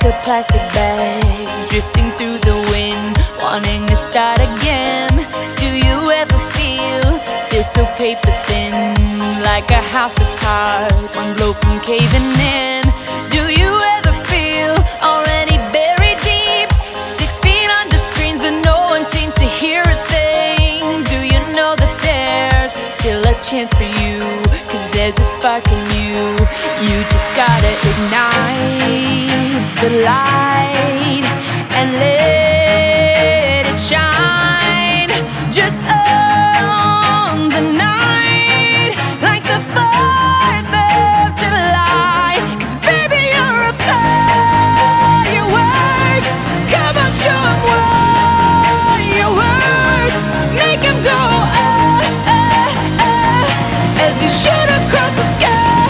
a plastic bag drifting through the wind, wanting to start again. Do you ever feel so paper thin, like a house of cards, one blow from caving in? Do you ever feel already buried deep, 6 feet under screens but no one seems to hear a thing? Do you know that there's still a chance for you, 'cause there's a spark in you? You just gotta ignite the light and let it shine. Just own the night like the 4th of July. 'Cause baby, you're a firework. Come on, show 'em what you work. Make 'em go oh, oh, oh, as you shoot across the sky.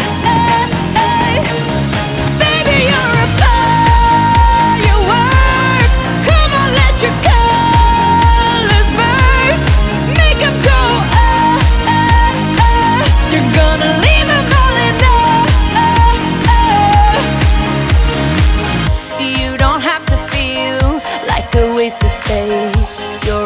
Baby, you're a firework. Come on, let your colors burst. Make 'em go oh, oh, oh. You're gonna leave 'em all in awe. You don't have to feel like a wasted space. You're